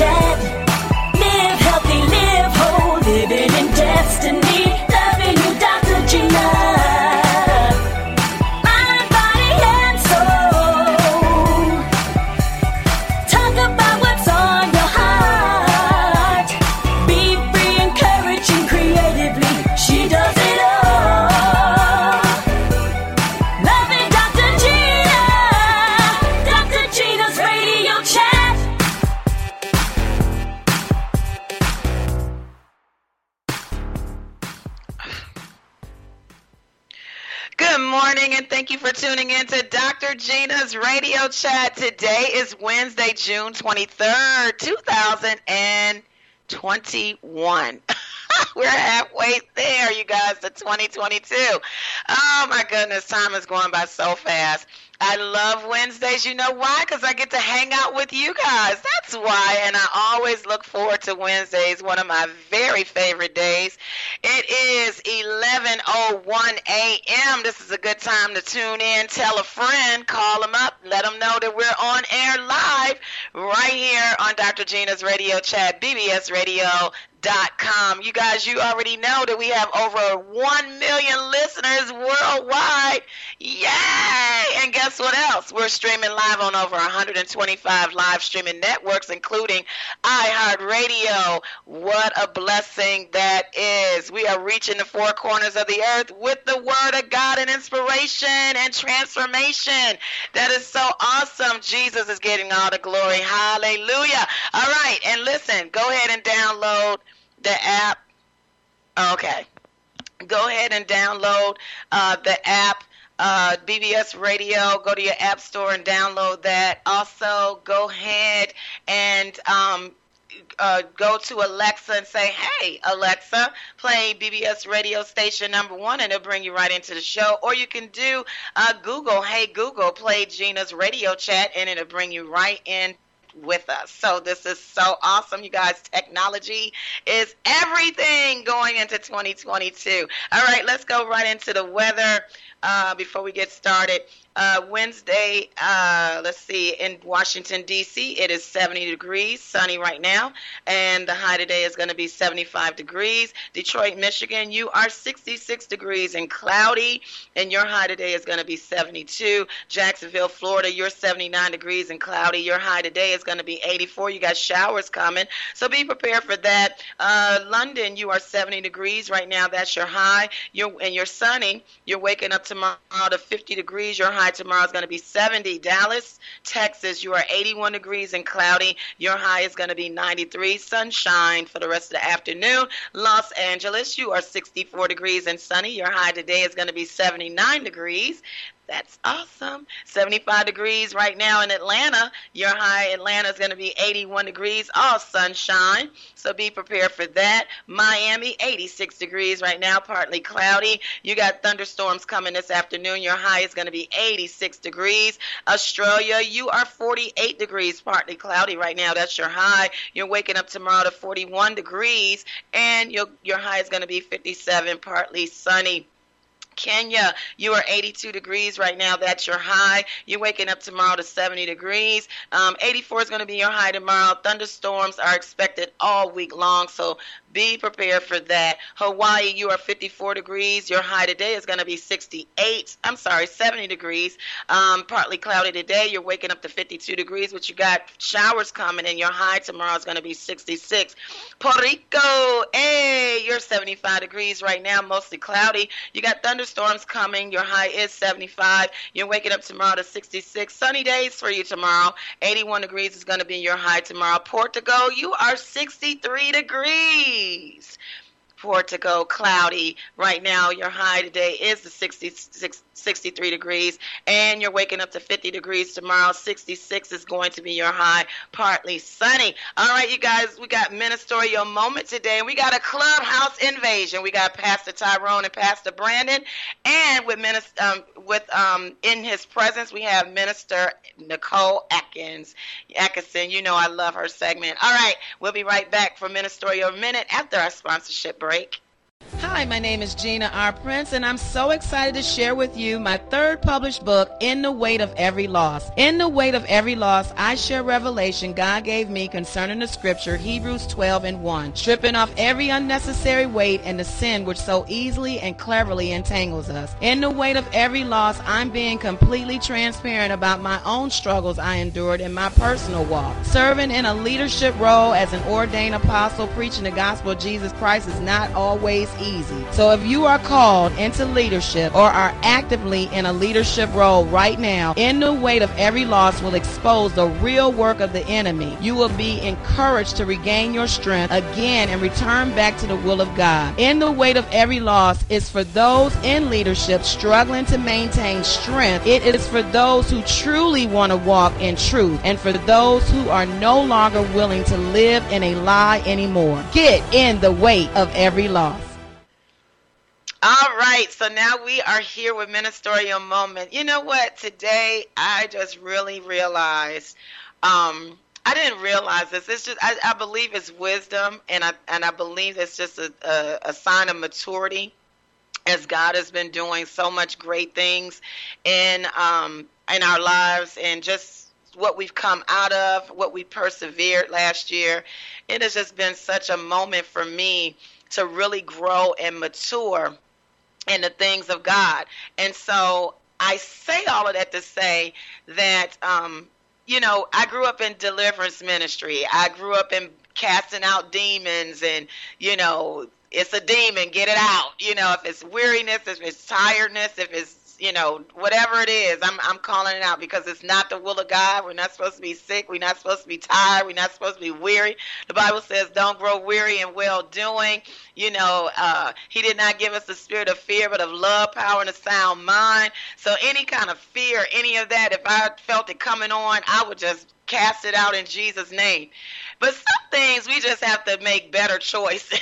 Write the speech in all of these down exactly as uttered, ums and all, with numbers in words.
Chat. Live healthy, live whole, living in destiny. Loving you, Doctor Gina. Mind, body, and soul. Talk about what's on your heart. Be free, encouraging creatively. She does it all. Loving Doctor Gina. Doctor Gina's Radio Chat. Good morning, and thank you for tuning in to Doctor Gina's Radio Chat. Today is Wednesday, June twenty-third, two thousand twenty-one. We're halfway there, you guys, to twenty twenty-two. Oh, my goodness, time is going by so fast. I love Wednesdays. You know why? Because I get to hang out with you guys. That's why, and I always look forward to Wednesdays, one of my very favorite days. It is eleven oh one a.m. This is a good time to tune in, tell a friend, call them up, let them know that we're on air live right here on Doctor Gina's Radio Chat, B B S radio dot com. You guys, you already know that we have over one million listeners worldwide. Yay! And guess what else? We're streaming live on over one hundred twenty-five live streaming networks, including iHeartRadio. What a blessing that is. We are reaching the four corners of the earth with the word of God and inspiration and transformation. That is so awesome. Jesus is getting all the glory. Hallelujah. All right, and listen, go ahead and download the app. Okay. Go ahead and download uh, the app, uh, B B S Radio. Go to your app store and download that. Also, go ahead and um, uh, go to Alexa and say, hey, Alexa, play B B S Radio station number one, and it'll bring you right into the show. Or you can do uh, Google, hey, Google, play Gina's Radio Chat, and it'll bring you right in with us. So this is so awesome, you guys. Technology is everything going into twenty twenty-two. All right, let's go right into the weather uh, before we get started. Uh, Wednesday, uh, let's see, in Washington, D C, it is seventy degrees, sunny right now, and the high today is going to be seventy-five degrees. Detroit, Michigan, you are sixty-six degrees and cloudy, and your high today is going to be seventy-two. Jacksonville, Florida, you're seventy-nine degrees and cloudy. Your high today is going to be eighty-four. You got showers coming, so be prepared for that. Uh, London, you are seventy degrees right now. That's your high. You're, and you're sunny. You're waking up tomorrow to fifty degrees. Your high tomorrow is going to be seventy. Dallas, Texas, you are eighty-one degrees and cloudy. Your high is going to be ninety-three. Sunshine for the rest of the afternoon. Los Angeles, you are sixty-four degrees and sunny. Your high today is going to be seventy-nine degrees. That's awesome. seventy-five degrees right now in Atlanta. Your high Atlanta is going to be eighty-one degrees, all sunshine. So be prepared for that. Miami, eighty-six degrees right now, partly cloudy. You got thunderstorms coming this afternoon. Your high is going to be eighty-six degrees. Australia, you are forty-eight degrees, partly cloudy right now. That's your high. You're waking up tomorrow to forty-one degrees, and your, your high is going to be fifty-seven, partly sunny. Kenya, you are eighty-two degrees right now. That's your high. You're waking up tomorrow to seventy degrees. Um, eighty-four is going to be your high tomorrow. Thunderstorms are expected all week long, so be prepared for that. Hawaii, you are fifty-four degrees. Your high today is going to be sixty-eight. I'm sorry, seventy degrees. Um, partly cloudy today. You're waking up to fifty-two degrees, but you got showers coming, and your high tomorrow is going to be sixty-six. Puerto Rico, hey, you're seventy-five degrees right now, mostly cloudy. You got thunderstorms coming. Your high is seventy-five. You're waking up tomorrow to sixty-six. Sunny days for you tomorrow. eighty-one degrees is going to be your high tomorrow. Portugal, you are sixty-three degrees. Portugal, cloudy right now. Your high today is the sixty-six, sixty-three degrees, and you're waking up to fifty degrees tomorrow. sixty-six is going to be your high, partly sunny. All right, you guys, we got ministerial moment today, and we got a clubhouse invasion. We got Pastor Tyrone and Pastor Brandon, and with minister, um, with um, in his presence, we have Minister Nicole Atkins. Atkinson, you know I love her segment. All right, we'll be right back for ministerial minute after our sponsorship break. Hi, my name is Gina R. Prince, and I'm so excited to share with you my third published book, In the Weight of Every Loss. In the Weight of Every Loss, I share revelation God gave me concerning the scripture, Hebrews twelve and one, stripping off every unnecessary weight and the sin which so easily and cleverly entangles us. In the weight of every loss, I'm being completely transparent about my own struggles I endured in my personal walk. Serving in a leadership role as an ordained apostle, preaching the gospel of Jesus Christ is not always easy. So if you are called into leadership or are actively in a leadership role right now, In the Weight of Every Loss will expose the real work of the enemy. You will be encouraged to regain your strength again and return back to the will of God. In the Weight of Every Loss is for those in leadership struggling to maintain strength. It is for those who truly want to walk in truth and for those who are no longer willing to live in a lie anymore. Get in the weight of every loss. All right, so now we are here with Ministerial Moment. You know what? Today, I just really realized, um, I didn't realize this. It's just, I, I believe it's wisdom, and I and I believe it's just a, a, a sign of maturity, as God has been doing so much great things in um in our lives, and just what we've come out of, what we persevered last year. It has just been such a moment for me to really grow and mature in the things of God. And so I say all of that to say that, um, you know, I grew up in deliverance ministry. I grew up in casting out demons and, you know, it's a demon, get it out. You know, if it's weariness, if it's tiredness, if it's, you know, whatever it is, I'm I'm calling it out because it's not the will of God. We're not supposed to be sick. We're not supposed to be tired. We're not supposed to be weary. The Bible says don't grow weary in well-doing. You know, uh, he did not give us the spirit of fear, but of love, power, and a sound mind. So any kind of fear, any of that, if I felt it coming on, I would just cast it out in Jesus' name. But some things we just have to make better choices.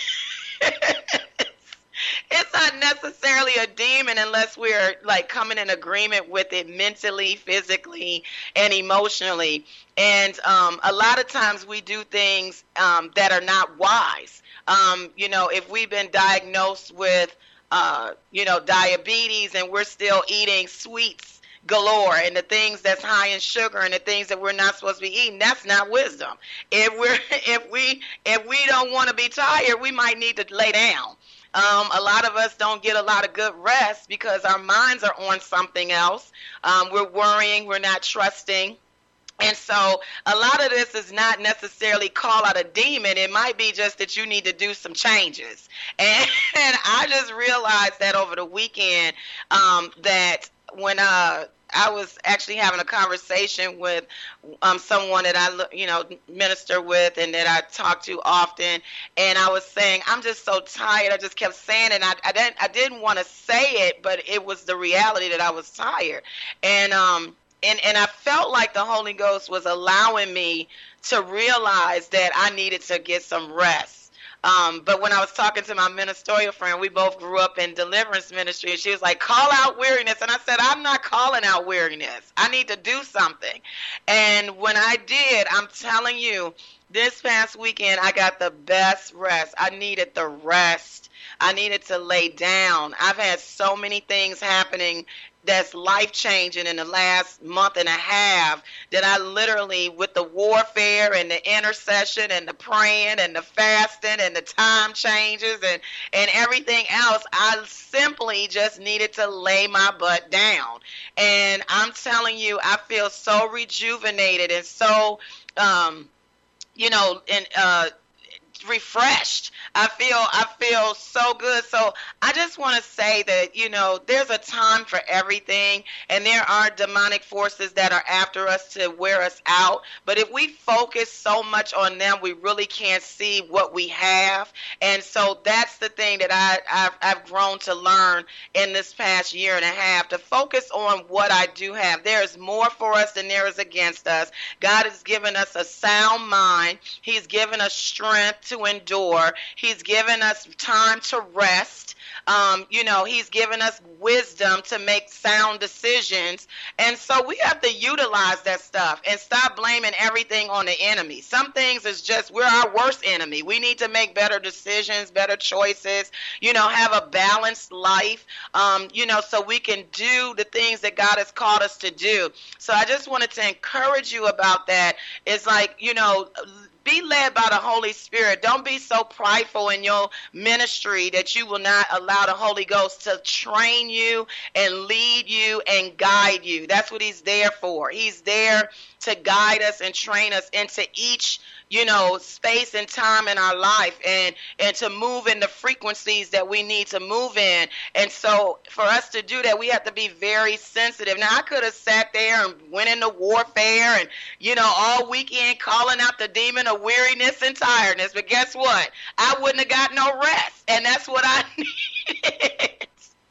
It's not necessarily a demon unless we're like coming in agreement with it mentally, physically, and emotionally. And um, a lot of times we do things um, that are not wise. Um, you know, if we've been diagnosed with, uh, you know, diabetes and we're still eating sweets galore and the things that's high in sugar and the things that we're not supposed to be eating, that's not wisdom. If we're if we if we don't want to be tired, we might need to lay down. Um, a lot of us don't get a lot of good rest because our minds are on something else. Um, we're worrying, we're not trusting. And so a lot of this is not necessarily call out a demon. It might be just that you need to do some changes. And, and I just realized that over the weekend um, that when uh, I was actually having a conversation with um, someone that I, you know, minister with and that I talk to often, and I was saying, I'm just so tired. I just kept saying it. And I, I didn't, I didn't want to say it, but it was the reality that I was tired. And um, and and I felt like the Holy Ghost was allowing me to realize that I needed to get some rest. Um, but when I was talking to my ministerial friend, we both grew up in deliverance ministry, and she was like, call out weariness. And I said, I'm not calling out weariness. I need to do something. And when I did, I'm telling you, this past weekend, I got the best rest. I needed the rest. I needed to lay down. I've had so many things happening that's life-changing in the last month and a half that I literally, with the warfare and the intercession and the praying and the fasting and the time changes and, and everything else, I simply just needed to lay my butt down. And I'm telling you, I feel so rejuvenated and so, um, you know, and uh, refreshed. I feel I feel so good. So I just want to say that, you know, there's a time for everything, and there are demonic forces that are after us to wear us out. But if we focus so much on them, we really can't see what we have. And so that's the thing that I, I've, I've grown to learn in this past year and a half, to focus on what I do have. There is more for us than there is against us. God has given us a sound mind. He's given us strength to endure. He's given us time to rest. Um, you know, he's given us wisdom to make sound decisions. And so we have to utilize that stuff and stop blaming everything on the enemy. Some things is just, we're our worst enemy. We need to make better decisions, better choices, you know, have a balanced life, um, you know, so we can do the things that God has called us to do. So I just wanted to encourage you about that. It's like, you know, be led by the Holy Spirit. Don't be so prideful in your ministry that you will not allow the Holy Ghost to train you and lead you and guide you. That's what he's there for. He's there to guide us and train us into each, you know, space and time in our life, and and to move in the frequencies that we need to move in. And so for us to do that, we have to be very sensitive. Now, I could have sat there and went into warfare and, you know, all weekend calling out the demon of weariness and tiredness. But guess what? I wouldn't have got no rest. And that's what I needed.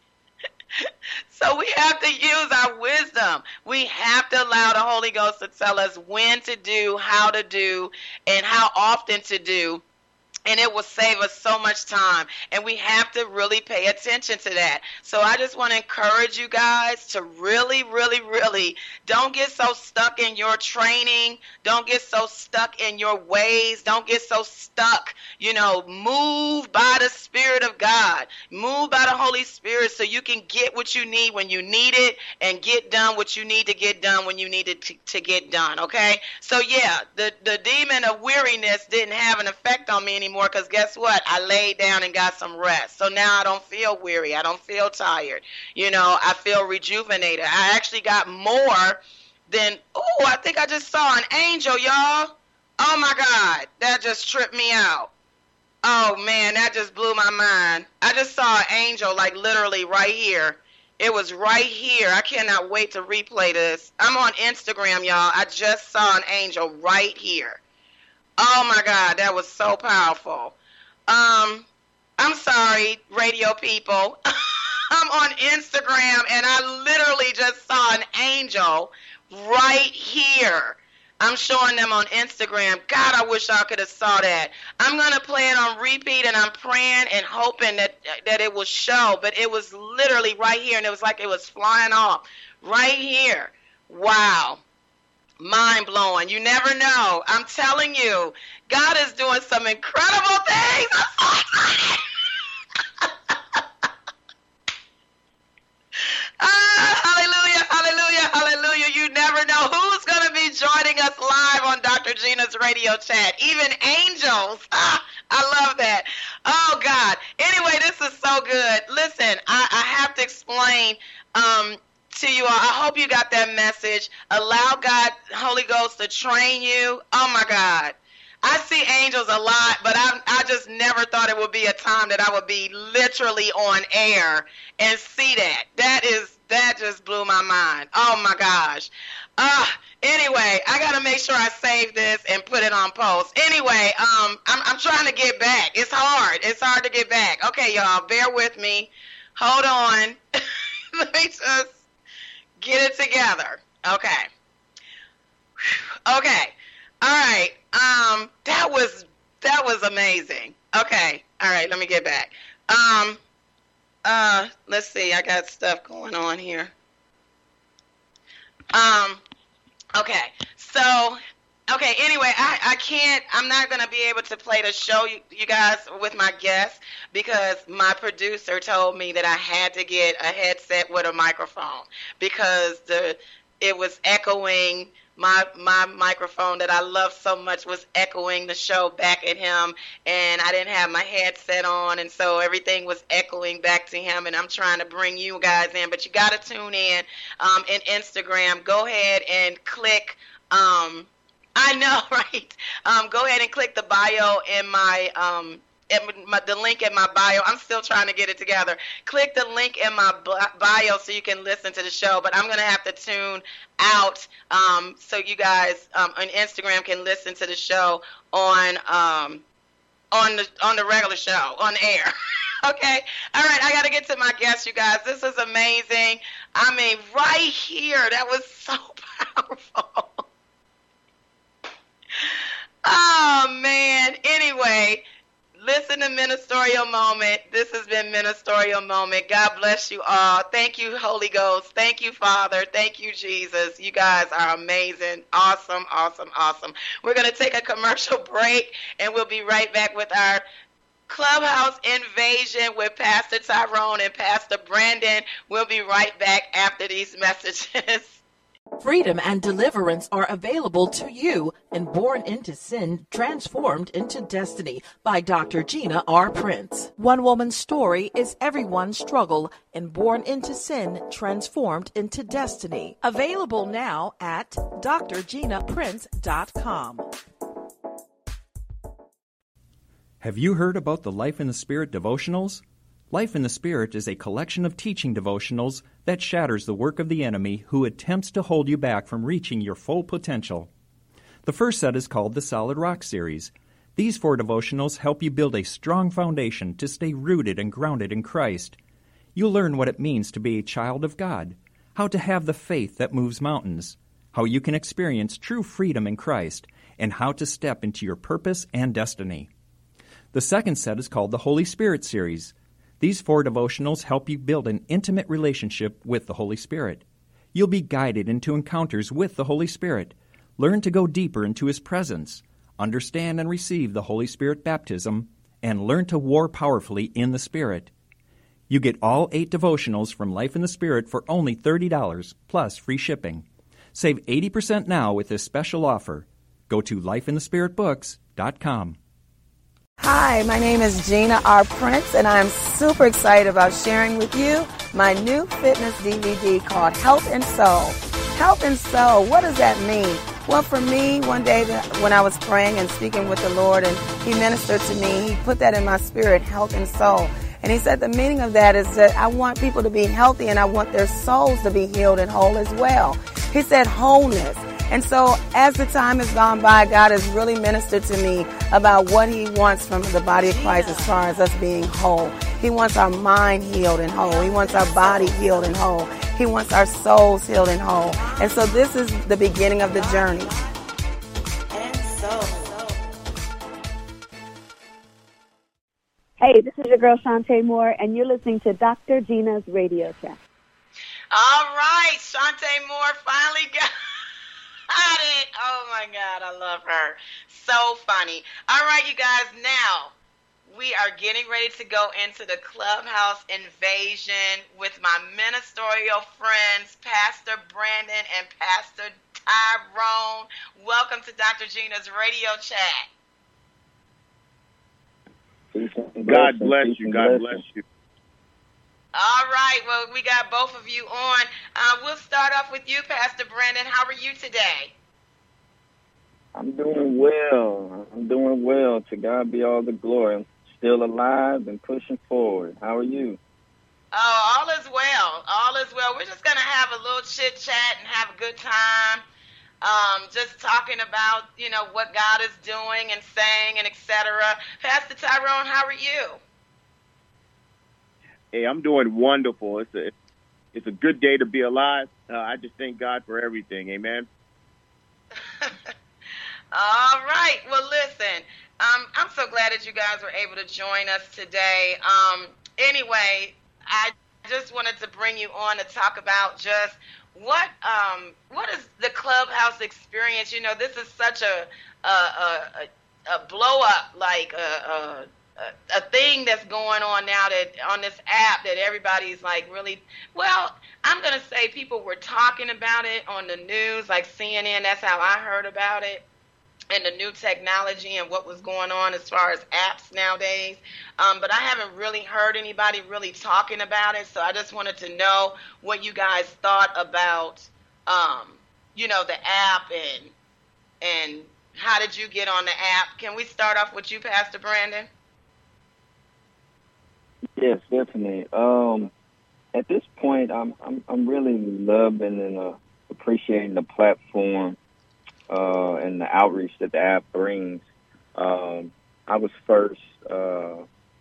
So we have to use our wisdom. We have to allow the Holy Ghost to tell us when to do, how to do, and how often to do. And it will save us so much time. And we have to really pay attention to that. So I just want to encourage you guys to really, really, really don't get so stuck in your training. Don't get so stuck in your ways. Don't get so stuck. You know, move by the Spirit of God. Move by the Holy Spirit so you can get what you need when you need it and get done what you need to get done when you need it to, to get done, okay? So, yeah, the, the demon of weariness didn't have an effect on me anymore. Because guess what? I laid down and got some rest. So now I don't feel weary. I don't feel tired. You know, I feel rejuvenated. I actually got more than, oh, I think I just saw an angel, y'all. Oh, my God. That just tripped me out. Oh, man, that just blew my mind. I just saw an angel, like literally right here. It was right here. I cannot wait to replay this. I'm on Instagram, y'all. I just saw an angel right here. Oh, my God, that was so powerful. Um, I'm sorry, radio people. I'm on Instagram, and I literally just saw an angel right here. I'm showing them on Instagram. God, I wish I could have saw that. I'm going to play it on repeat, and I'm praying and hoping that, that it will show. But it was literally right here, and it was like it was flying off right here. Wow. Mind-blowing. You never know. I'm telling you, God is doing some incredible things. I'm so excited. ah, hallelujah, hallelujah, hallelujah. You never know who's going to be joining us live on Doctor Gina's radio chat. Even angels. Ah, I love that. Oh, God. Anyway, this is so good. Listen, I, I have to explain um, to you all. I hope you got that message. Allow God, Holy Ghost, to train you. Oh, my God. I see angels a lot, but I, I just never thought it would be a time that I would be literally on air and see that. That is, that just blew my mind. Oh, my gosh. Uh, anyway, I got to make sure I save this and put it on post. Anyway, um, I'm, I'm trying to get back. It's hard. It's hard to get back. Okay, y'all, bear with me. Hold on. Let me just get it together. Okay. Okay. All right. Um, that was that was amazing. Okay. All right. Let me get back. Um. Uh. Let's see. I got stuff going on here. Um. Okay. So. Okay. Anyway, I I can't. I'm not gonna be able to play the show you, you guys with my guests because my producer told me that I had to get a headset with a microphone because the it was echoing. My my microphone that I love so much was echoing the show back at him, and I didn't have my headset on, and so everything was echoing back to him, and I'm trying to bring you guys in, but you got to tune in um, in Instagram. Go ahead and click, um, I know, right? Um, go ahead and click the bio in my um, at my, the link in my bio. I'm still trying to get it together. Click the link in my bio so you can listen to the show, but I'm going to have to tune out um, so you guys um, on Instagram can listen to the show on um, on the on the regular show, on air. Okay? All right, I got to get to my guest, you guys. This is amazing. I mean, right here, that was so powerful. Oh, man. Anyway, listen to been Ministerial Moment. This has been Ministerial Moment. God bless you all. Thank you, Holy Ghost. Thank you, Father. Thank you, Jesus. You guys are amazing. Awesome, awesome, awesome. We're going to take a commercial break, and we'll be right back with our Clubhouse Invasion with Pastor Tyrone and Pastor Brandon. We'll be right back after these messages. Freedom and deliverance are available to you in Born into Sin, Transformed into Destiny by Doctor Gina R. Prince. One woman's story is everyone's struggle in Born into Sin, Transformed into Destiny. Available now at d r gina prince dot com. Have you heard about the Life in the Spirit devotionals? Life in the Spirit is a collection of teaching devotionals that shatters the work of the enemy who attempts to hold you back from reaching your full potential. The first set is called the Solid Rock series. These four devotionals help you build a strong foundation to stay rooted and grounded in Christ. You'll learn what it means to be a child of God, how to have the faith that moves mountains, how you can experience true freedom in Christ, and how to step into your purpose and destiny. The second set is called the Holy Spirit series. These four devotionals help you build an intimate relationship with the Holy Spirit. You'll be guided into encounters with the Holy Spirit, learn to go deeper into His presence, understand and receive the Holy Spirit baptism, and learn to war powerfully in the Spirit. You get all eight devotionals from Life in the Spirit for only thirty dollars, plus free shipping. Save eighty percent now with this special offer. Go to life in the spirit books dot com. Hi, my name is Gina R. Prince, and I'm super excited about sharing with you my new fitness D V D called Health and Soul. Health and Soul, what does that mean? Well, for me, one day when I was praying and speaking with the Lord, and He ministered to me, He put that in my spirit, health and soul. And He said the meaning of that is that I want people to be healthy, and I want their souls to be healed and whole as well. He said wholeness. And so as the time has gone by, God has really ministered to me about what He wants from the body of Christ as far as us being whole. He wants our mind healed and whole. He wants our body healed and whole. He wants our souls healed and whole. And so this is the beginning of the journey. And so. Hey, this is your girl Shantae Moore, and you're listening to Doctor Gina's Radio Chat. All right, Shantae Moore finally got it. Oh, my God, I love her. So funny. All right, you guys, now we are getting ready to go into the Clubhouse Invasion with my ministerial friends, Pastor Brandon and Pastor Tyrone. Welcome to Doctor Gina's Radio Chat. God bless you. God bless you. All right. Well, we got both of you on. Uh, we'll start off with you, Pastor Brandon. How are you today? I'm doing well. I'm doing well. To God be all the glory. I'm still alive and pushing forward. How are you? Oh, all is well. All is well. We're just going to have a little chit-chat and have a good time. Um, just talking about, you know, what God is doing and saying and et cetera. Pastor Tyrone, how are you? Hey, I'm doing wonderful. It's a, it's a good day to be alive. Uh, I just thank God for everything. Amen. All right. Well, listen, um, I'm so glad that you guys were able to join us today. Um, anyway, I just wanted to bring you on to talk about just what um, what is the Clubhouse experience. You know, this is such a a, a, a blow up, like a, a a thing that's going on now that on this app that everybody's like really, well, I'm going to say people were talking about it on the news, like C N N. That's how I heard about it, and the new technology and what was going on as far as apps nowadays. Um, but I haven't really heard anybody really talking about it. So I just wanted to know what you guys thought about, um, you know, the app and, and how did you get on the app? Can we start off with you, Pastor Brandon? Yes, definitely. Um, at this point, I'm I'm I'm really loving and uh, appreciating the platform uh, and the outreach that the app brings. Um, I was first uh,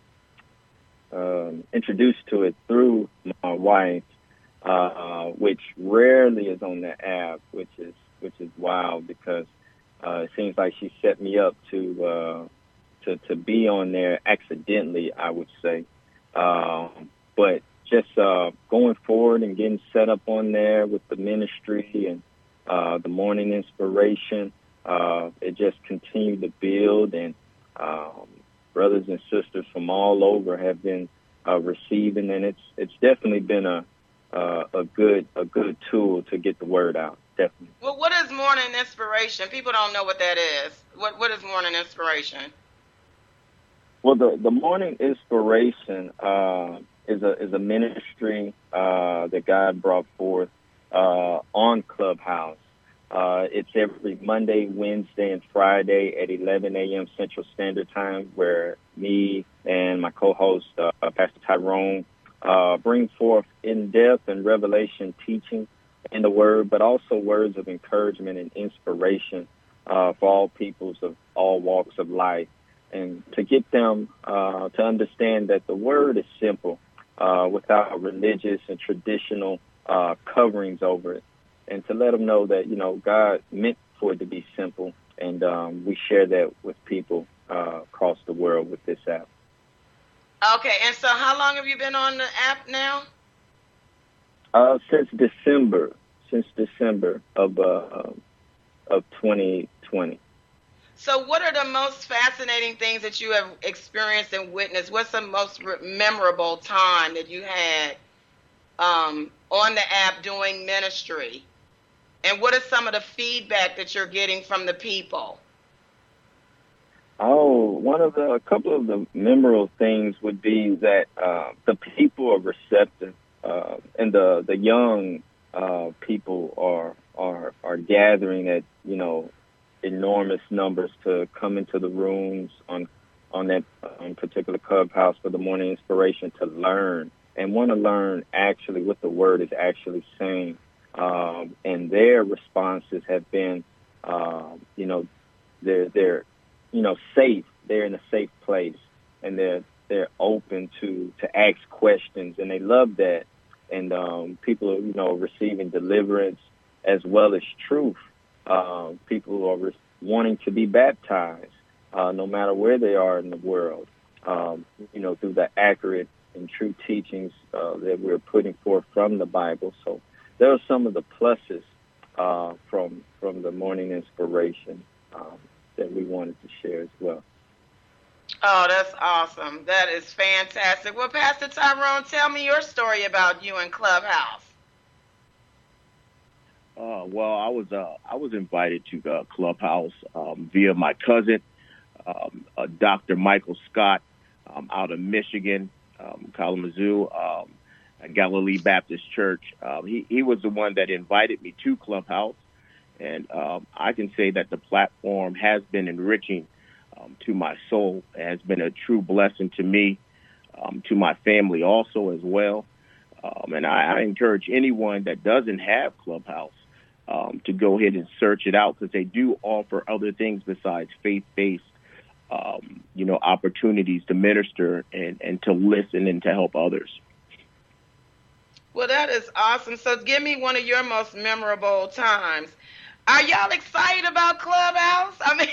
um, introduced to it through my wife, uh, which rarely is on the app, which is which is wild because uh, it seems like she set me up to uh, to, to be on there accidentally, I would say. Um, but just uh, going forward and getting set up on there with the ministry and uh, the morning inspiration, uh, it just continued to build, and um, brothers and sisters from all over have been uh, receiving, and it's it's definitely been a uh, a good a good tool to get the word out. Definitely. Well, what is morning inspiration? People don't know what that is. What What is morning inspiration? Well, the, the morning inspiration uh, is a is a ministry uh, that God brought forth uh, on Clubhouse. Uh, it's every Monday, Wednesday, and Friday at eleven a.m. Central Standard Time, where me and my co-host, uh, Pastor Tyrone, uh, bring forth in-depth and revelation teaching in the Word, but also words of encouragement and inspiration uh, for all peoples of all walks of life, and to get them uh, to understand that the Word is simple uh, without religious and traditional uh, coverings over it, and to let them know that, you know, God meant for it to be simple, and um, we share that with people uh, across the world with this app. Okay, and so how long have you been on the app now? Uh, since December, since December of uh, of twenty twenty. So what are the most fascinating things that you have experienced and witnessed? What's the most memorable time that you had um, on the app doing ministry? And what is some of the feedback that you're getting from the people? Oh, one of the, a couple of the memorable things would be that uh, the people are receptive, uh, and the the young uh, people are are are gathering at, you know, enormous numbers to come into the rooms on on that um, particular Clubhouse for the morning inspiration to learn and want to learn actually what the Word is actually saying. Um, and their responses have been, um, you know, they're they're you know safe. They're in a safe place, and they're they're open to to ask questions, and they love that. And um, people are, you know, receiving deliverance as well as truth. Uh, people are re- wanting to be baptized, uh, no matter where they are in the world, um, you know, through the accurate and true teachings uh, that we're putting forth from the Bible. So there are some of the pluses uh, from from the morning inspiration um, that we wanted to share as well. Oh, that's awesome. That is fantastic. Well, Pastor Tyrone, tell me your story about you in Clubhouse. Uh, well, I was uh, I was invited to uh, Clubhouse um, via my cousin, um, uh, Doctor Michael Scott, um, out of Michigan, um, Kalamazoo, um, at Galilee Baptist Church. Um, he he was the one that invited me to Clubhouse, and um, I can say that the platform has been enriching um, to my soul. It has been a true blessing to me, um, to my family also as well. Um, and I, I encourage anyone that doesn't have Clubhouse Um, to go ahead and search it out, because they do offer other things besides faith-based, um, you know, opportunities to minister and, and to listen and to help others. Well, that is awesome. So give me one of your most memorable times. Are y'all excited about Clubhouse? I mean,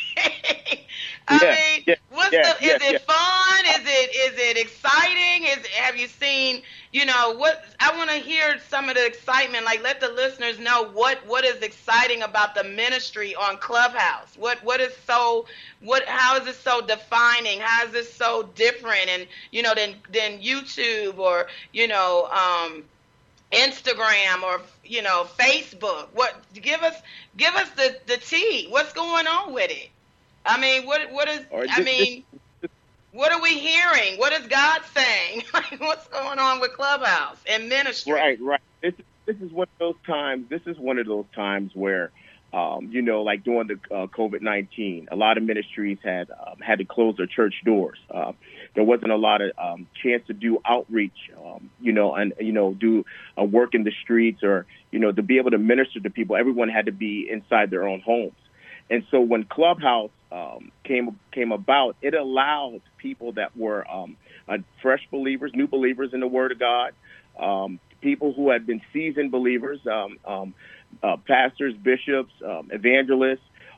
I yeah, mean, yeah, what's yeah, the, yeah, is it yeah. fun? Is it is it exciting? Is have you seen, you know, what I want to hear some of the excitement. Like, let the listeners know what, what is exciting about the ministry on Clubhouse. What what is so what how is it so defining? How is this so different and, you know, than than YouTube or, you know, um Instagram or, you know, Facebook? What give us give us the, the tea. What's going on with it? I mean, what what is Or I just- mean just- what are we hearing? What is God saying? Like, what's going on with Clubhouse and ministry? Right, right. This this is one of those times. This is one of those times where, um, you know, like during the uh, COVID nineteen, a lot of ministries had um, had to close their church doors. Uh, there wasn't a lot of um, chance to do outreach, um, you know, and you know, do uh, work in the streets, or you know, to be able to minister to people. Everyone had to be inside their own homes. And so when Clubhouse um, came came about, it allowed people that were um, uh, fresh believers, new believers in the Word of God, um, people who had been seasoned believers, um, um, uh, pastors, bishops, um, evangelists,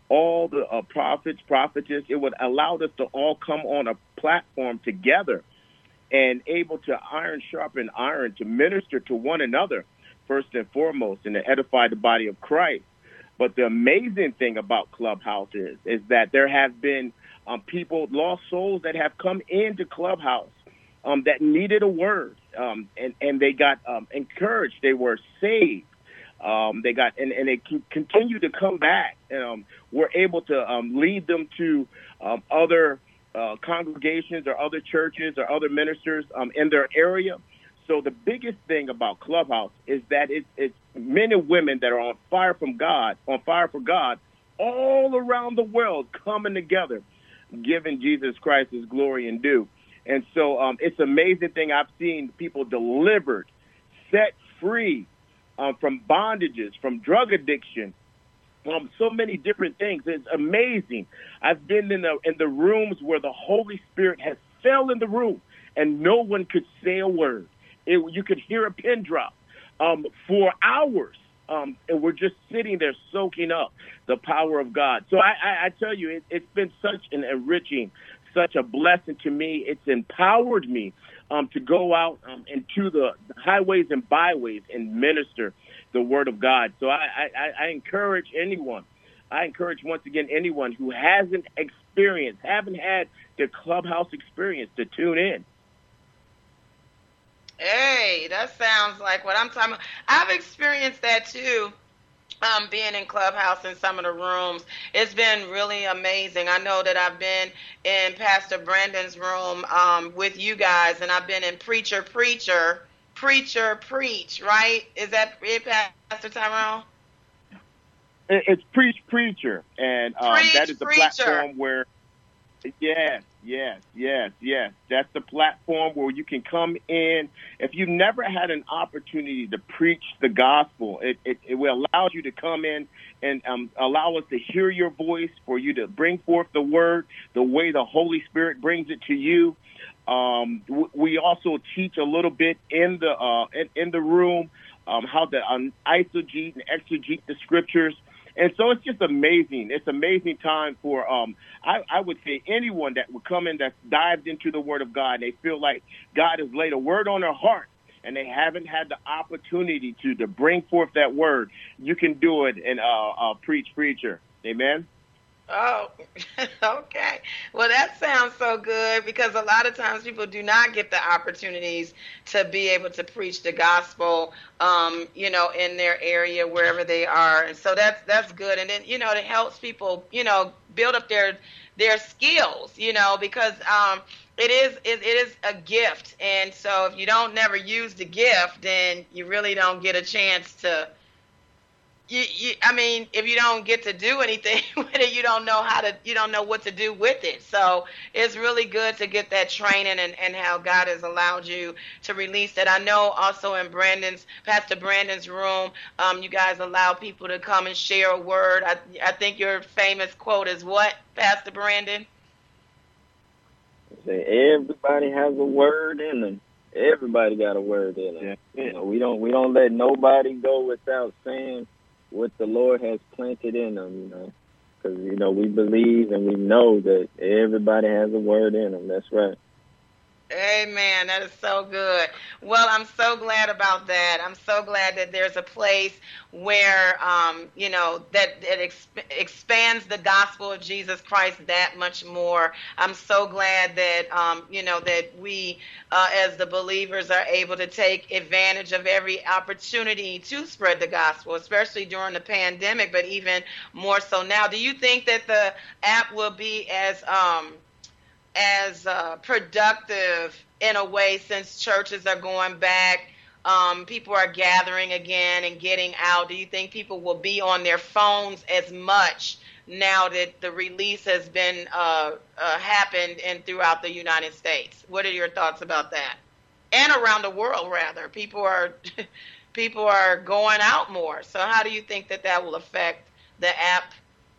all the uh, prophets, prophetess. It would allow us to all come on a platform together and able to iron sharpen iron, to minister to one another, first and foremost, and to edify the body of Christ. But the amazing thing about Clubhouse is, is that there have been um, people, lost souls, that have come into Clubhouse um, that needed a word, um, and, and they got um, encouraged. They were saved. Um, they got, and, and they can continue to come back. Um, we're able to um, lead them to um, other uh, congregations or other churches or other ministers um, in their area. So the biggest thing about Clubhouse is that it's, it's men and women that are on fire from God, on fire for God, all around the world coming together, giving Jesus Christ his glory and due. And so um, it's an amazing thing. I've seen people delivered, set free um, from bondages, from drug addiction, um, so many different things. It's amazing. I've been in the in the rooms where the Holy Spirit has fell in the room and no one could say a word. It, you could hear a pin drop um, for hours, um, and we're just sitting there soaking up the power of God. So I, I, I tell you, it, it's been such an enriching, such a blessing to me. It's empowered me um, to go out um, into the highways and byways and minister the word of God. So I, I, I encourage anyone, I encourage once again anyone who hasn't experienced, haven't had the Clubhouse experience, to tune in. Hey, that sounds like what I'm talking about. I've experienced that too, um, being in Clubhouse in some of the rooms. It's been really amazing. I know that I've been in Pastor Brandon's room um, with you guys, and I've been in Preacher, Preacher, Preacher, Preach, right? Is that it, Pastor Tyrone? It's Preach, Preacher, and um, Preach, that is the Preacher. platform where, yes, yes, yes, yes. That's the platform where you can come in. If you've never had an opportunity to preach the gospel, it, it, it will allow you to come in and um, allow us to hear your voice, for you to bring forth the word the way the Holy Spirit brings it to you. Um, we also teach a little bit in the uh, in, in the room um, how to um, eisegete and exegete the scriptures. And so it's just amazing. It's an amazing time for, um, I, I would say, anyone that would come in that's dived into the Word of God. And they feel like God has laid a word on their heart, and they haven't had the opportunity to, to bring forth that word. You can do it and uh, uh, preach, preacher. Amen. Oh, okay. Well, that sounds so good, because a lot of times people do not get the opportunities to be able to preach the gospel, um, you know, in their area, wherever they are. And so that's that's good. And then, you know, it helps people, you know, build up their their skills, you know, because um, it is it, it is a gift. And so if you don't never use the gift, then you really don't get a chance to. You, you, I mean, if you don't get to do anything with it, you don't know how to, you don't know what to do with it. So it's really good to get that training, and, and how God has allowed you to release that. I know also in Brandon's, Pastor Brandon's room, um, you guys allow people to come and share a word. I, I think your famous quote is what, Pastor Brandon? Say everybody has a word in them. Everybody got a word in them. Yeah. You know, we don't we don't let nobody go without saying what the Lord has planted in them, you know, because, you know, we believe and we know that everybody has a word in them. That's right. Amen. That is so good. Well, I'm so glad about that. I'm so glad that there's a place where, um, you know, that, that exp- expands the gospel of Jesus Christ that much more. I'm so glad that, um, you know, that we, uh, as the believers, are able to take advantage of every opportunity to spread the gospel, especially during the pandemic, but even more so now. Do you think that the app will be as um, as uh, productive in a way, since churches are going back, um, people are gathering again and getting out? Do you think people will be on their phones as much now that the release has been uh, uh, happened and throughout the United States? What are your thoughts about that? And around the world, rather, people are people are going out more. So how do you think that that will affect the app?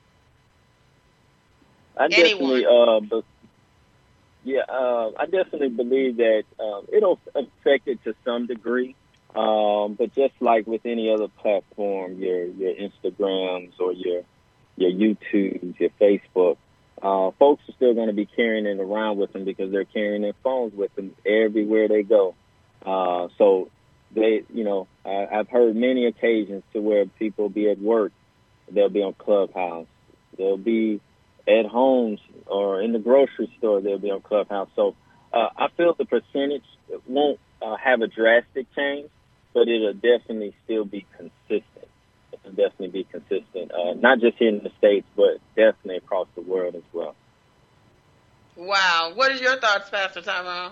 I definitely, uh, but yeah, uh, I definitely believe that um, it'll affect it to some degree. Um, but just like with any other platform, your your Instagrams or your your YouTubes, your Facebook. Uh, folks are still going to be carrying it around with them because they're carrying their phones with them everywhere they go. Uh, so they, you know, I, I've heard many occasions to where people be at work, they'll be on Clubhouse, they'll be at homes or in the grocery store, they'll be on Clubhouse. So uh, I feel the percentage won't uh, have a drastic change, but it'll definitely still be consistent. It'll definitely be consistent, uh, not just here in the States, but definitely across the world as well. Wow. What is your thoughts, Pastor Tyrone?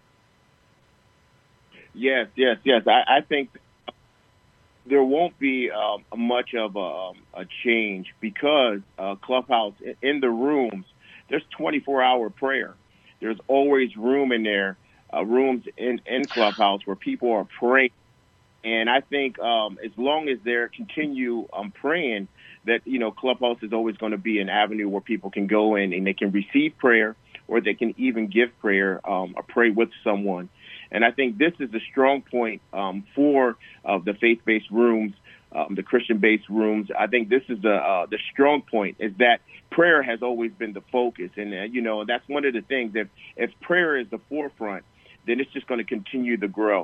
Yes, yes, yes. I, I think there won't be um, much of a, um, a change because uh, Clubhouse, in the rooms, there's twenty-four hour prayer. There's always room in there, uh, rooms in, in Clubhouse where people are praying. And I think um, as long as they continue um, praying, that, you know, Clubhouse is always going to be an avenue where people can go in and they can receive prayer, or they can even give prayer um, or pray with someone. And I think this is a strong point um, for uh, the faith-based rooms, um, the Christian-based rooms. I think this is the uh, the strong point, is that prayer has always been the focus. And, uh, you know, that's one of the things. If, if prayer is the forefront, then it's just going to continue to grow.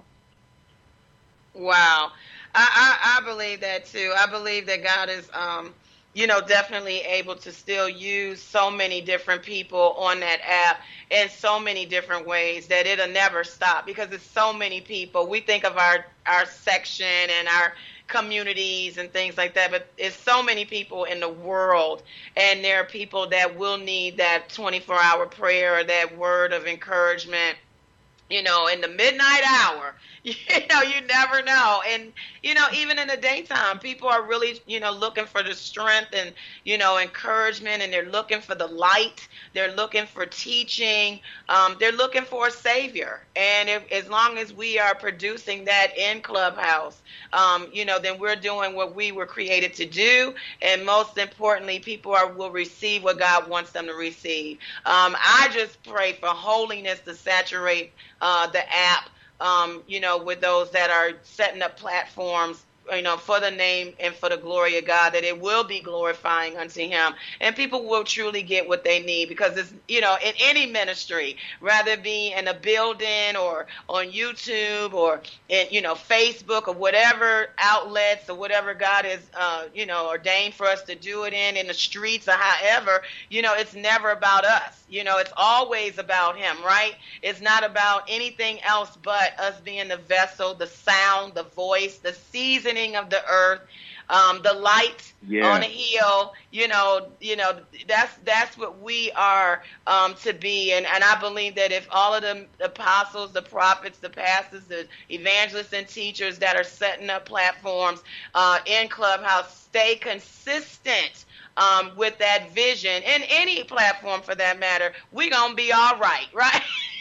Wow. I, I, I believe that, too. I believe that God is, um, you know, definitely able to still use so many different people on that app in so many different ways that it'll never stop because it's so many people. We think of our, our section and our communities and things like that, but it's so many people in the world, and there are people that will need that twenty-four hour prayer or that word of encouragement, you know, in the midnight hour. You know, you never know. And, you know, even in the daytime, people are really, you know, looking for the strength and, you know, encouragement, and they're looking for the light. They're looking for teaching. Um, they're looking for a savior. And if, as long as we are producing that in Clubhouse, um, you know, then we're doing what we were created to do. And most importantly, people are will receive what God wants them to receive. Um, I just pray for holiness to saturate uh, the app. Um, you know, with those that are setting up platforms, you know, for the name and for the glory of God, that it will be glorifying unto him, and people will truly get what they need, because it's, you know, in any ministry, rather it be in a building or on YouTube or in, you know, Facebook or whatever outlets or whatever God has, uh, you know, ordained for us to do it in, in the streets or however, you know, it's never about us. You know, it's always about him, right? It's not about anything else but us being the vessel, the sound, the voice, the seasoning of the earth, um, the light yeah. on a hill. You know, you know, that's that's what we are um, to be. And, and I believe that if all of the apostles, the prophets, the pastors, the evangelists and teachers that are setting up platforms uh, in Clubhouse stay consistent Um, with that vision, and any platform for that matter, we're going to be all right, right?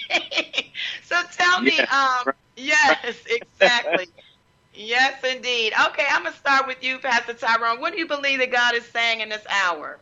So tell me, yeah. um, yes, exactly. Yes, indeed. Okay, I'm going to start with you, Pastor Tyrone. What do you believe that God is saying in this hour?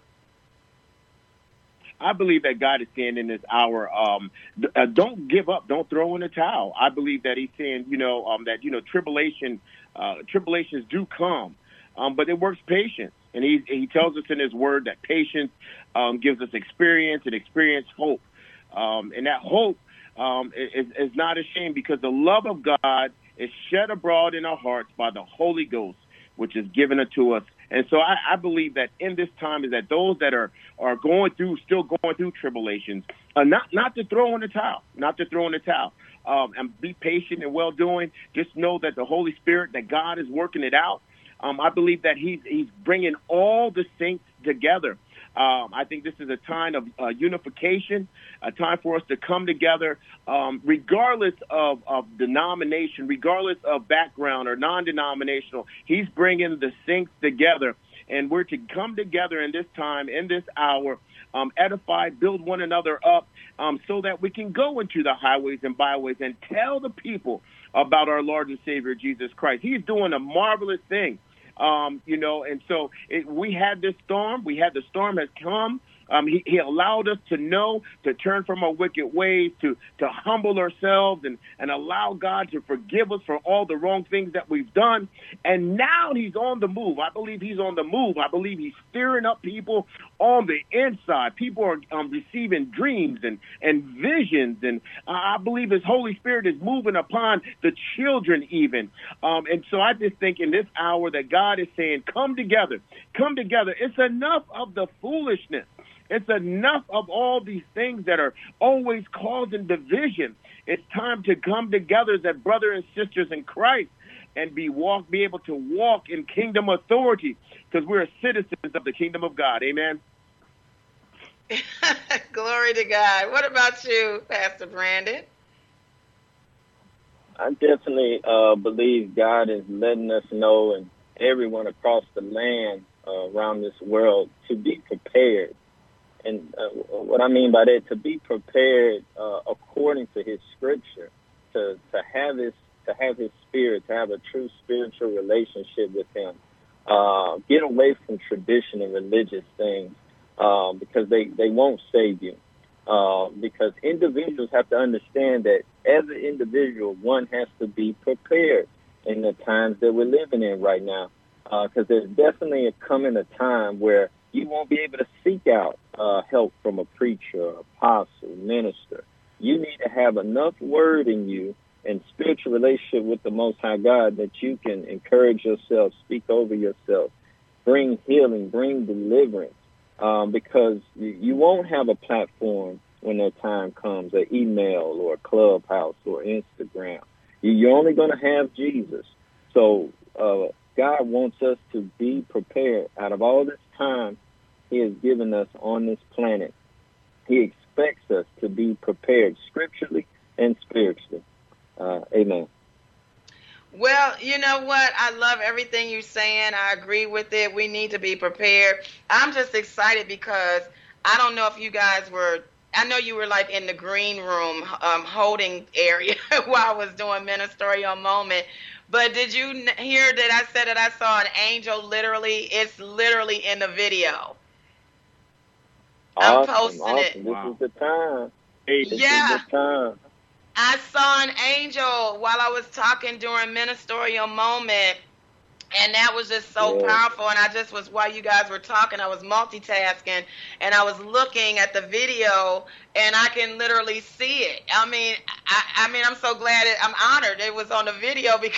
I believe that God is saying in this hour, um, uh, don't give up, don't throw in the towel. I believe that he's saying, you know, um, that, you know, tribulation, uh, tribulations do come, um, but it works patience. And he he tells us in his word that patience um, gives us experience, and experience hope. Um, and that hope um, is, is not a shame, because the love of God is shed abroad in our hearts by the Holy Ghost, which is given unto us. And so I, I believe that in this time is that those that are, are going through, still going through tribulations, uh, not, not to throw in the towel, not to throw in the towel. Um, and be patient and well-doing. Just know that the Holy Spirit, that God is working it out. Um, I believe that he's, he's bringing all the saints together. Um, I think this is a time of uh, unification, a time for us to come together, um, regardless of, of denomination, regardless of background or non-denominational. He's bringing the saints together, and we're to come together in this time, in this hour, um, edify, build one another up, um, so that we can go into the highways and byways and tell the people about our Lord and Savior, Jesus Christ. He's doing a marvelous thing. Um, you know, and so it, we had this storm. We had the storm has come. Um, he, he allowed us to know, to turn from our wicked ways, to, to humble ourselves and, and allow God to forgive us for all the wrong things that we've done. And now he's on the move. I believe he's on the move. I believe he's stirring up people on the inside. People are um, receiving dreams and, and visions. And uh, I believe his Holy Spirit is moving upon the children even. Um, and so I just think in this hour that God is saying, come together, come together. It's enough of the foolishness. It's enough of all these things that are always causing division. It's time to come together as brothers and sisters in Christ and be walk, be able to walk in kingdom authority, because we're citizens of the kingdom of God. Amen. Glory to God. What about you, Pastor Brandon? I definitely uh, believe God is letting us know, and everyone across the land uh, around this world, to be prepared. And uh, what I mean by that, to be prepared uh, according to His Scripture, to to have His to have His Spirit, to have a true spiritual relationship with Him. Uh, get away from tradition and religious things uh, because they, they won't save you. Uh, because individuals have to understand that as an individual, one has to be prepared in the times that we're living in right now. Because uh, there's definitely a coming a time where you won't be able to seek out uh, help from a preacher, apostle, minister. You need to have enough word in you and spiritual relationship with the Most High God that you can encourage yourself, speak over yourself, bring healing, bring deliverance. Um, because you won't have a platform when that time comes, an email or a clubhouse or Instagram. You're only going to have Jesus. So uh, God wants us to be prepared. Out of all this time He has given us on this planet, He expects us to be prepared scripturally and spiritually. Uh, amen. Well, you know what? I love everything you're saying. I agree with it. We need to be prepared. I'm just excited because I don't know if you guys were, I know you were like in the green room um, holding area while I was doing Ministerial Moment. But did you n- hear that I said that I saw an angel literally? It's literally in the video. Awesome, I'm posting awesome. it. This Wow. is the time. This Yeah. is the time. I saw an angel while I was talking during Ministerial Moment, and that was just so Yeah. powerful. And I just was, while you guys were talking, I was multitasking, and I was looking at the video, and I can literally see it. I mean, I, I mean, I'm so glad, it, I'm honored it was on the video because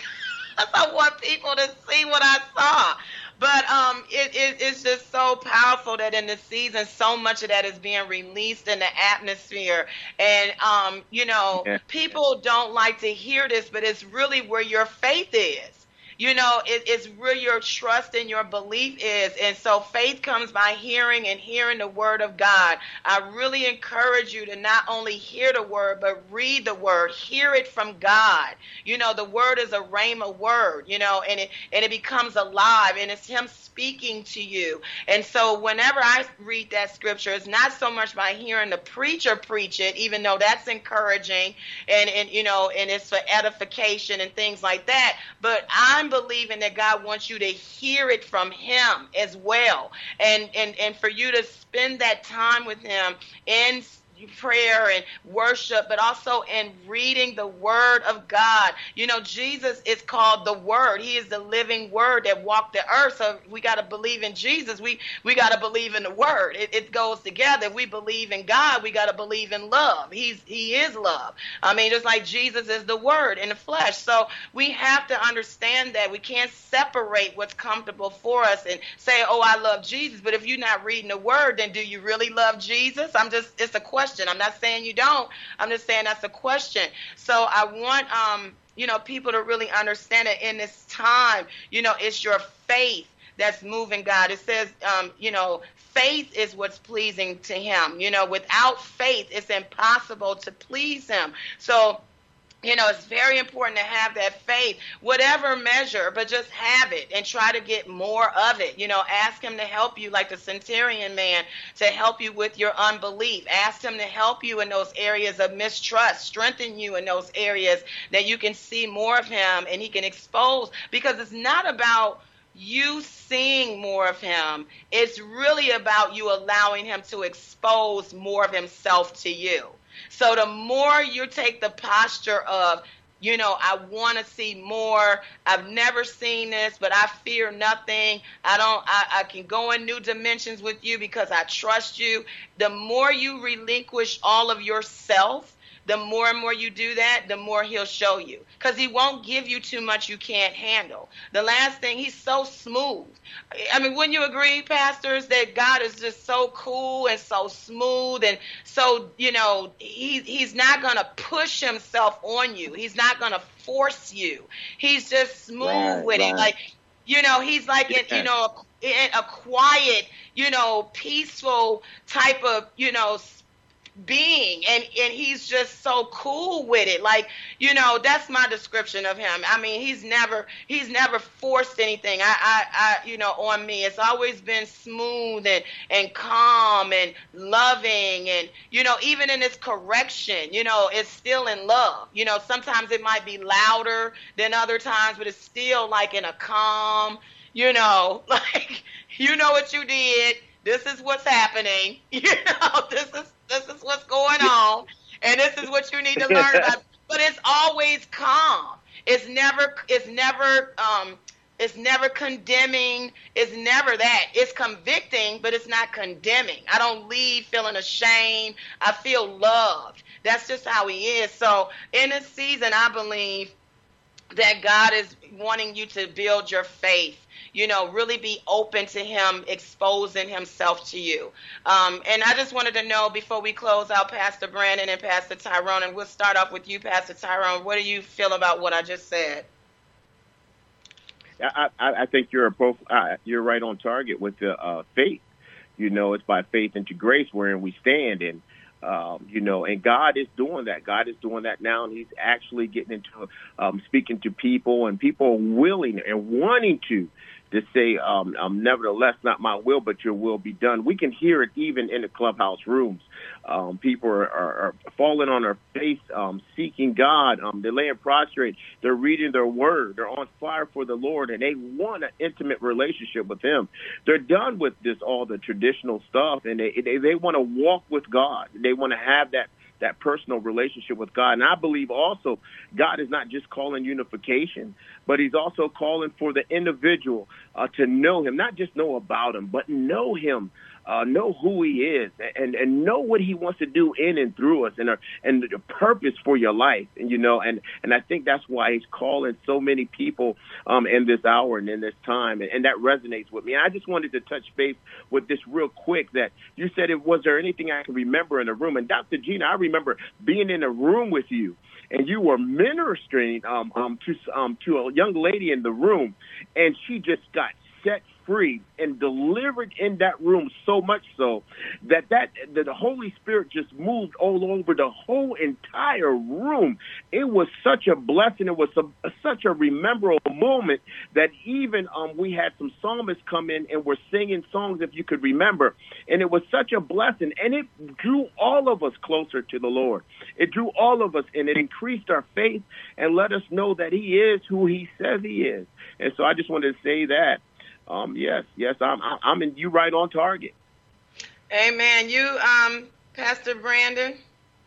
I want people to see what I saw. But um, it, it, it's just so powerful that in this season, so much of that is being released in the atmosphere. And, um, you know, Yeah. people don't like to hear this, but it's really where your faith is. You know, it, it's where your trust and your belief is. And so faith comes by hearing, and hearing the word of God. I really encourage you to not only hear the word, but read the word. Hear it from God. You know, the word is a rhema word, you know, and it, and it becomes alive, and it's Him speaking to you. And so whenever I read that scripture, it's not so much by hearing the preacher preach it, even though that's encouraging and, and you know, and it's for edification and things like that. But I'm believing that God wants you to hear it from Him as well. And, and, and for you to spend that time with Him in prayer and worship, but also in reading the word of God. You know, Jesus is called the Word. He is the living Word that walked the earth. So we got to believe in Jesus. We we got to believe in the Word. It, it goes together. If we believe in God, we got to believe in love. He's He is love. I mean, just like Jesus is the Word in the flesh. So we have to understand that we can't separate what's comfortable for us and say, oh, I love Jesus. But if you're not reading the Word, then do you really love Jesus? I'm just, it's a question. I'm not saying you don't. I'm just saying that's a question. So I want, um, you know, people to really understand that in this time, you know, it's your faith that's moving God. It says, um, you know, faith is what's pleasing to Him. You know, without faith, it's impossible to please Him. So, you know, it's very important to have that faith, whatever measure, but just have it and try to get more of it. You know, ask Him to help you, like the centurion man, to help you with your unbelief. Ask Him to help you in those areas of mistrust, strengthen you in those areas that you can see more of Him and He can expose, because it's not about you seeing more of him. It's really about you allowing him to expose more of himself to you. So the more you take the posture of, you know, I want to see more. I've never seen this, but I fear nothing. I don't, I, I can go in new dimensions with you because I trust you. The more you relinquish all of yourself, the more and more you do that, the more he'll show you. Because he won't give you too much you can't handle. The last thing, he's so smooth. I mean, wouldn't you agree, pastors, that God is just so cool and so smooth and so, you know, he, he's not going to push himself on you. He's not going to force you. He's just smooth Right, with right. it. Like, you know, he's like, in, you know, in a quiet, you know, peaceful type of, you know, being, and and he's just so cool with it. Like, you know, that's my description of him. I mean, he's never he's never forced anything I I, I you know on me. It's always been smooth and and calm and loving, and you know, even in his correction, you know, it's still in love. You know, sometimes it might be louder than other times, but it's still like in a calm, you know, like, you know what you did, this is what's happening, you know, this is This is what's going on, and this is what you need to learn about. But it's always calm. It's never. It's never. Um, it's never condemning. It's never that. It's convicting, but it's not condemning. I don't leave feeling ashamed. I feel loved. That's just how he is. So in this season, I believe that God is wanting you to build your faith. You know, really be open to him exposing himself to you. Um, and I just wanted to know, before we close out, Pastor Brandon and Pastor Tyrone, and we'll start off with you, Pastor Tyrone, what do you feel about what I just said? I, I, I think you're a prof, uh, you're right on target with the uh, faith. You know, it's by faith into grace wherein we stand. And, um, you know, and God is doing that. God is doing that now. And he's actually getting into um, speaking to people, and people are willing and wanting to. To say, um, um, nevertheless, not my will, but your will be done. We can hear it even in the clubhouse rooms. Um, people are, are, are falling on their face, um, seeking God. Um, they're laying prostrate. They're reading their word. They're on fire for the Lord, and they want an intimate relationship with him. They're done with this, all the traditional stuff, and they they, they want to walk with God. They want to have that that personal relationship with God. And I believe also God is not just calling unification, but he's also calling for the individual uh, to know him, not just know about him, but know him, uh, know who he is, and, and know what he wants to do in and through us, and uh, and the purpose for your life. And, you know, and, and I think that's why he's calling so many people um, in this hour and in this time. And, and that resonates with me. I just wanted to touch base with this real quick, that you said, it was there anything I can remember in the room? And Doctor Gina, I remember being in a room with you, and you were ministering um, um, to um, to a young lady in the room, and she just got set free and delivered in that room, so much so that, that that the Holy Spirit just moved all over the whole entire room. It was such a blessing. It was a, such a memorable moment that even um, we had some psalmists come in and were singing songs, if you could remember, and it was such a blessing, and it drew all of us closer to the Lord. It drew all of us, and it increased our faith and let us know that he is who he says he is. And so I just wanted to say that. Um, yes, yes, I'm, I'm in, you right on target. Amen. You, um, Pastor Brandon?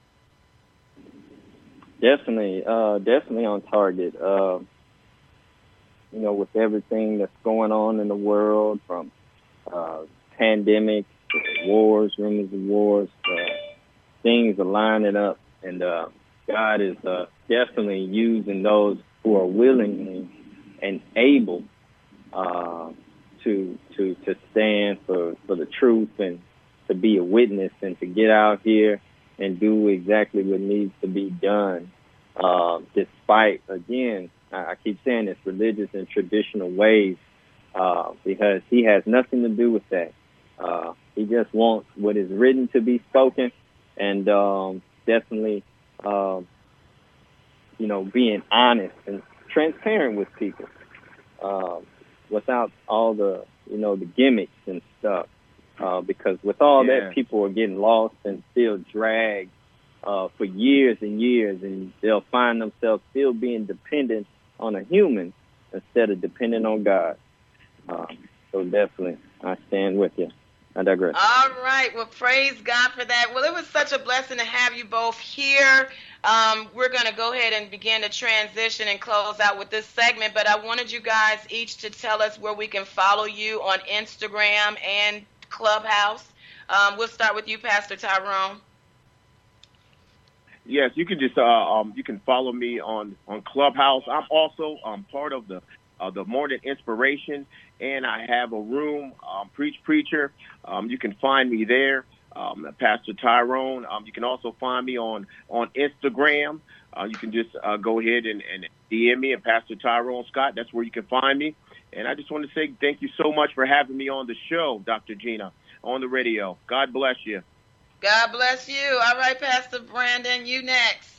Definitely, uh, definitely on target. Uh, you know, with everything that's going on in the world, from uh, pandemic, to wars, rumors of wars, uh, things are lining up, and uh, God is uh, definitely using those who are willing and able uh, to to to stand for, for the truth, and to be a witness, and to get out here and do exactly what needs to be done, uh, despite, again, I, I keep saying this, religious and traditional ways, uh, because he has nothing to do with that. Uh, he just wants what is written to be spoken, and um, definitely, uh, you know, being honest and transparent with people. Uh, without all the, you know, the gimmicks and stuff. Uh, because with all yeah. that, people are getting lost and still dragged uh, for years and years, and they'll find themselves still being dependent on a human instead of dependent on God. Um, so definitely, I stand with you. I digress. All right. Well, praise God for that. Well, it was such a blessing to have you both here. Um, we're going to go ahead and begin to transition and close out with this segment, but I wanted you guys each to tell us where we can follow you on Instagram and Clubhouse. Um, we'll start with you, Pastor Tyrone. Yes, you can just uh, um, you can follow me on, on Clubhouse. I'm also um, part of the uh, the Morning Inspiration, and I have a room, um, Preach Preacher. Um, you can find me there, um, Pastor Tyrone. Um, you can also find me on on Instagram. Uh, you can just uh, go ahead and, and D M me at Pastor Tyrone Scott. That's where you can find me. And I just want to say thank you so much for having me on the show, Doctor Gina, on the radio. God bless you. God bless you. All right, Pastor Brandon, you next.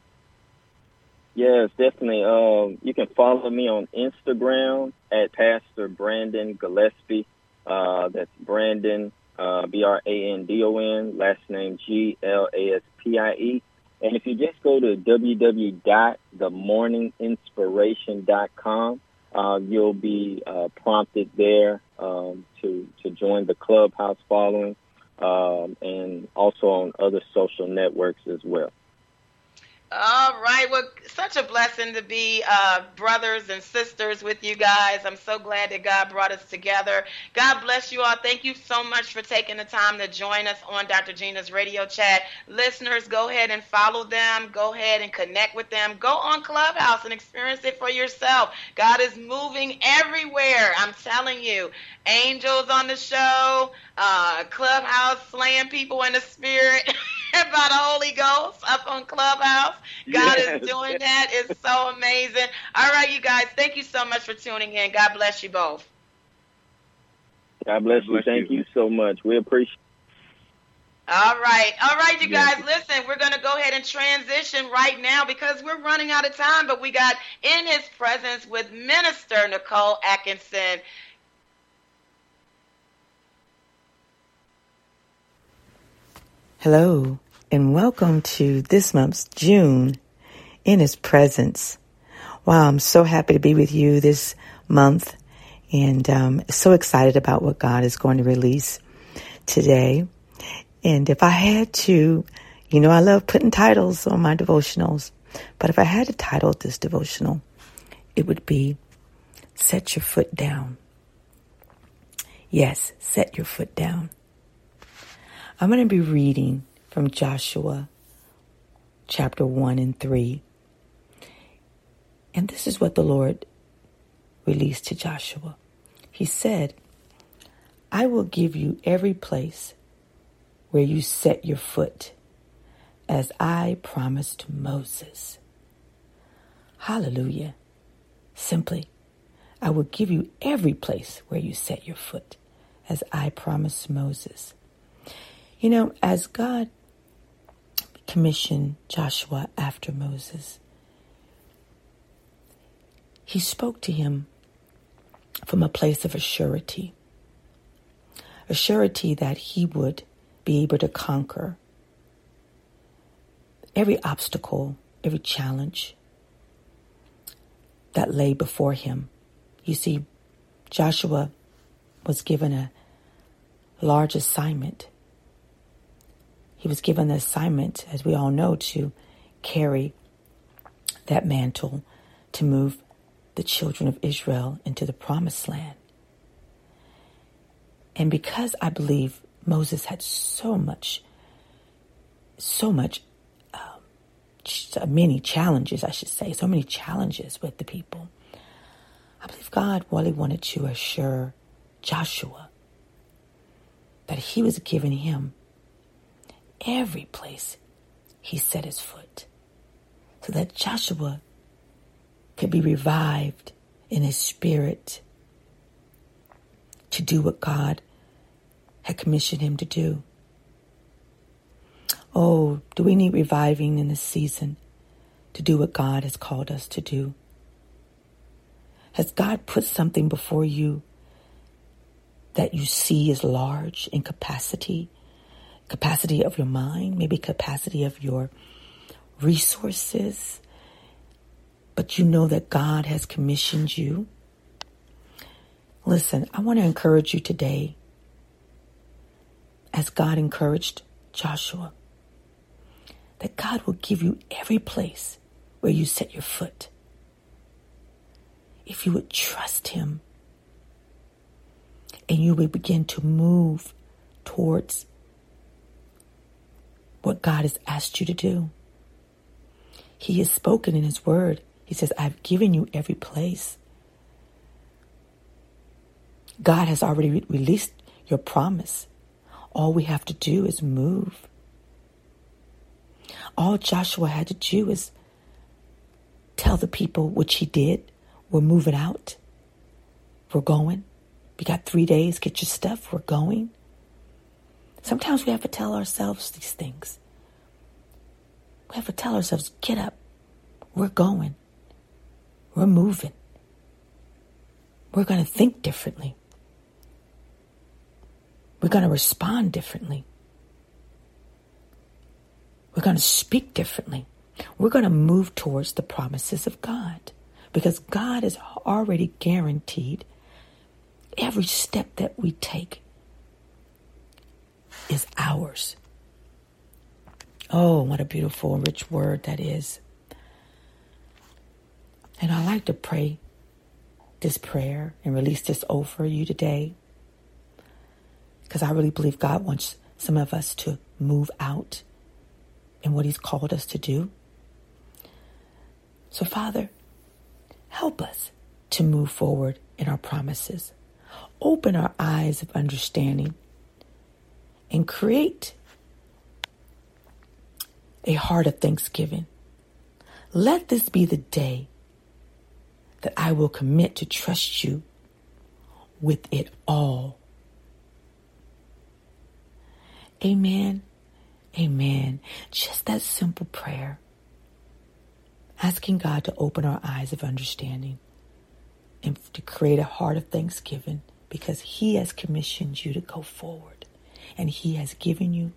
Yes, definitely. Um, you can follow me on Instagram at Pastor Brandon Gillespie. Uh, that's Brandon, uh, B R A N D O N, last name G L A S P I E. And if you just go to w w w dot the morning inspiration dot com, uh, you'll be uh, prompted there um, to, to join the Clubhouse following, um, and also on other social networks as well. All right. Well, such a blessing to be uh, brothers and sisters with you guys. I'm so glad that God brought us together. God bless you all. Thank you so much for taking the time to join us on Doctor Gina's Radio Chat. Listeners, go ahead and follow them. Go ahead and connect with them. Go on Clubhouse and experience it for yourself. God is moving everywhere. I'm telling you. Angels on the show, uh, Clubhouse slaying people in the spirit by the Holy Ghost up on Clubhouse. God yes. is doing that. It's so amazing. All right, you guys, thank you so much for tuning in. God bless you both. God bless you. Thank you so much. We appreciate it. All right. All right, you guys, listen, we're going to go ahead and transition right now because we're running out of time, but we got In His Presence with Minister Nicole Atkinson. Hello, and welcome to this month's June in His Presence. Wow, I'm so happy to be with you this month, and um, so excited about what God is going to release today. And if I had to, you know, I love putting titles on my devotionals, but if I had to title this devotional, it would be Set Your Foot Down. Yes, set your foot down. I'm going to be reading from Joshua chapter one and three. And this is what the Lord released to Joshua. He said, I will give you every place where you set your foot, as I promised Moses. Hallelujah. Simply, I will give you every place where you set your foot, as I promised Moses. You know, as God commissioned Joshua after Moses, he spoke to him from a place of a surety, a surety that he would be able to conquer every obstacle, every challenge that lay before him. You see, Joshua was given a large assignment. He was given the assignment, as we all know, to carry that mantle to move the children of Israel into the promised land. And because I believe Moses had so much, so much, um, ch- many challenges, I should say, so many challenges with the people, I believe God really wanted to assure Joshua that he was giving him every place he set his foot, so that Joshua could be revived in his spirit to do what God had commissioned him to do. Oh, do we need reviving in this season to do what God has called us to do? Has God put something before you that you see is large in capacity? Capacity of your mind, maybe capacity of your resources, but you know that God has commissioned you Listen, I want to encourage you today, as God encouraged Joshua, that God will give you every place where you set your foot. If you would trust him and you would begin to move towards what God has asked you to do. He has spoken in his word. He says, I've given you every place. God has already re- released your promise. All we have to do is move. All Joshua had to do is tell the people, which he did. We're moving out. We're going. We got three days. Get your stuff. We're going. Sometimes we have to tell ourselves these things. We have to tell ourselves, get up. We're going. We're moving. We're going to think differently. We're going to respond differently. We're going to speak differently. We're going to move towards the promises of God, because God has already guaranteed every step that we take is ours. Oh, what a beautiful and rich word that is. And I like to pray this prayer and release this over you today, because I really believe God wants some of us to move out in what he's called us to do. So, Father, help us to move forward in our promises. Open our eyes of understanding and create a heart of thanksgiving. Let this be the day that I will commit to trust you with it all. Amen. Amen. Just that simple prayer. Asking God to open our eyes of understanding and to create a heart of thanksgiving, because he has commissioned you to go forward. And he has given you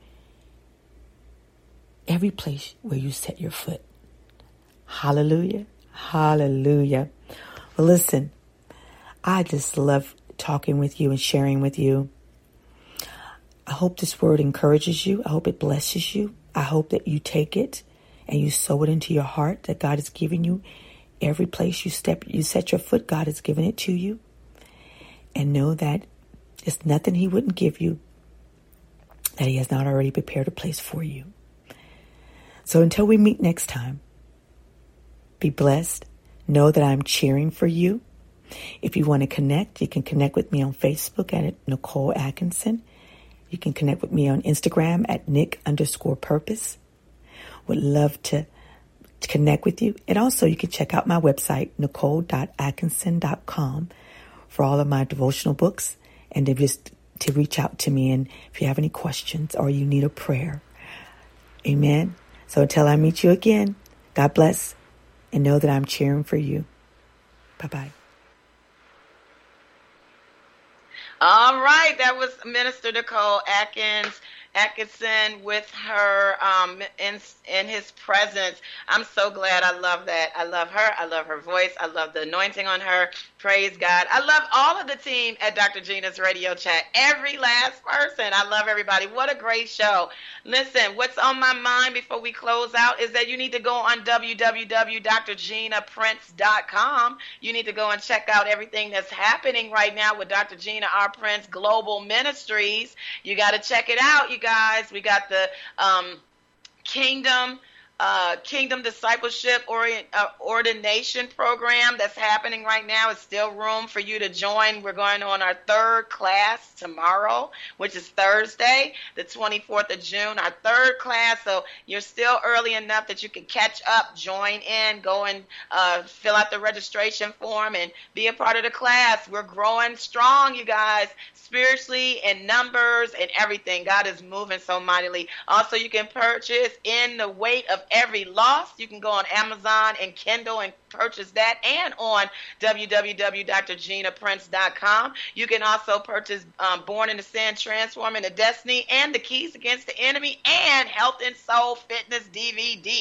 every place where you set your foot. Hallelujah. Hallelujah. Well, listen, I just love talking with you and sharing with you. I hope this word encourages you. I hope it blesses you. I hope that you take it and you sow it into your heart, that God has given you every place you step, you set your foot. God has given it to you. And know that it's nothing he wouldn't give you that he has not already prepared a place for you. So until we meet next time, be blessed. Know that I'm cheering for you. If you want to connect, you can connect with me on Facebook at Nicole Atkinson. You can connect with me on Instagram at Nick underscore purpose. Would love to, to connect with you. And also you can check out my website, nicole dot atkinson dot com, for all of my devotional books, and to just to reach out to me. And if you have any questions or you need a prayer. Amen. So until I meet you again, God bless, and know that I'm cheering for you. Bye-bye. All right, that was Minister Nicole Atkins. Atkinson with her um, in in his presence. I'm so glad. I love that. I love her. I love her voice. I love the anointing on her. Praise God. I love all of the team at Doctor Gina's Radio Chat. Every last person. I love everybody. What a great show. Listen, what's on my mind before we close out is that you need to go on w w w dot dr gina prince dot com. You need to go and check out everything that's happening right now with Doctor Gina R. Prince Global Ministries. You got to check it out, you guys. We got the um, Kingdom uh, Kingdom Discipleship Orient, uh, Ordination Program that's happening right now. It's still room for you to join. We're going on our third class tomorrow, which is Thursday, the twenty-fourth of June, our third class. So you're still early enough that you can catch up, join in, go and uh, fill out the registration form and be a part of the class. We're growing strong, you guys, spiritually and numbers and everything. God is moving so mightily. Also, you can purchase In the Weight of Every Loss. You can go on Amazon and Kindle and purchase that, and on w w w dot dr gina prince dot com. You can also purchase um, Born into Sin, Transforming to Destiny, and The Keys Against the Enemy, and Health and Soul Fitness D V D.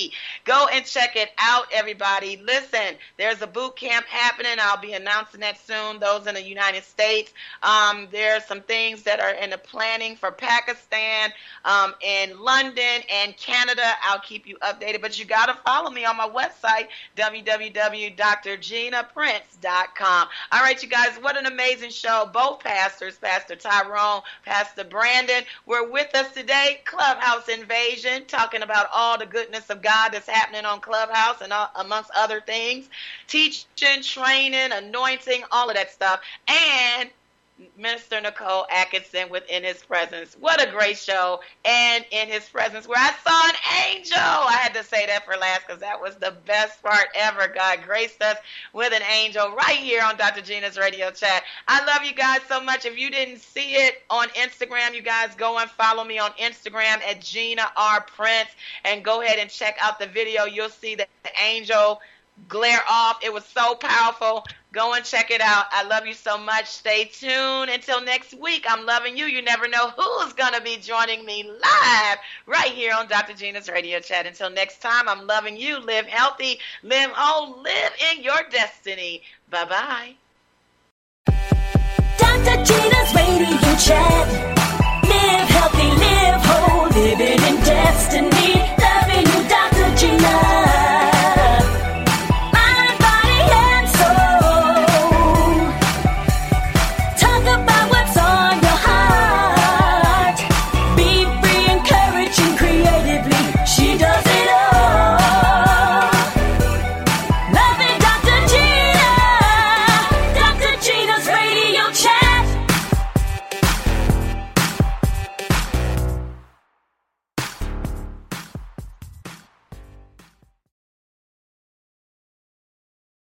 Go and check it out, everybody. Listen, there's a boot camp happening. I'll be announcing that soon, those in the United States. Um, there are some things that are in the planning for Pakistan, um, in London, and Canada. I'll keep you updated, but you got to follow me on my website, w w w dot dr gina prince dot com. All right, you guys, what an amazing show. Both pastors, Pastor Tyrone, Pastor Brandon, were with us today. Clubhouse Invasion, talking about all the goodness of God that's happening on Clubhouse and all, amongst other things. Teaching, training, anointing, all of that stuff. And Minister Nicole Atkinson within His Presence. What a great show. And in His Presence, where I saw an angel. I had to say that for last because that was the best part ever. God graced us with an angel right here on Doctor Gina's Radio Chat. I love you guys so much. If you didn't see it on Instagram, you guys go and follow me on Instagram at Gina R. Prince and go ahead and check out the video. You'll see the angel glare off. It was so powerful. Go and check it out. I love you so much. Stay tuned until next week. I'm loving you. You never know who's going to be joining me live right here on Doctor Gina's Radio Chat. Until next time, I'm loving you. Live healthy, live whole, live in your destiny. Bye-bye. Doctor Gina's Radio Chat.